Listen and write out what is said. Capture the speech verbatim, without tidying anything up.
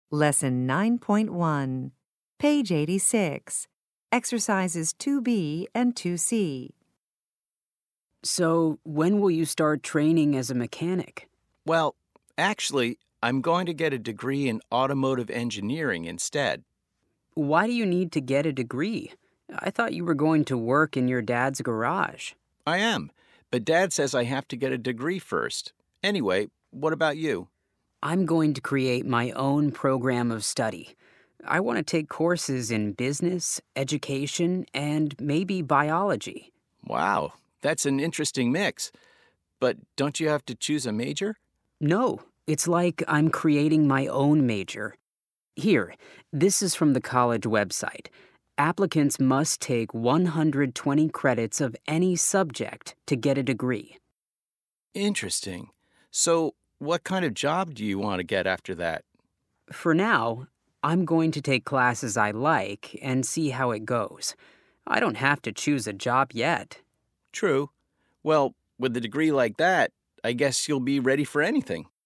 Lesson nine point one, page eighty-six, exercises two B and two C. So, when will you start training as a mechanic? Well, actually, I'm going to get a degree in automotive engineering instead. Why do you need to get a degree? I thought you were going to work in your dad's garage. I am, but Dad says I have to get a degree first. Anyway, what about you? I'm going to create my own program of study. I want to take courses in business, education, and maybe biology. Wow, that's an interesting mix. But don't you have to choose a major? No, it's like I'm creating my own major. Here, this is from the college website. Applicants must take one hundred twenty credits of any subject to get a degree. Interesting. So, what kind of job do you want to get after that? For now, I'm going to take classes I like and see how it goes. I don't have to choose a job yet. True. Well, with a degree like that, I guess you'll be ready for anything.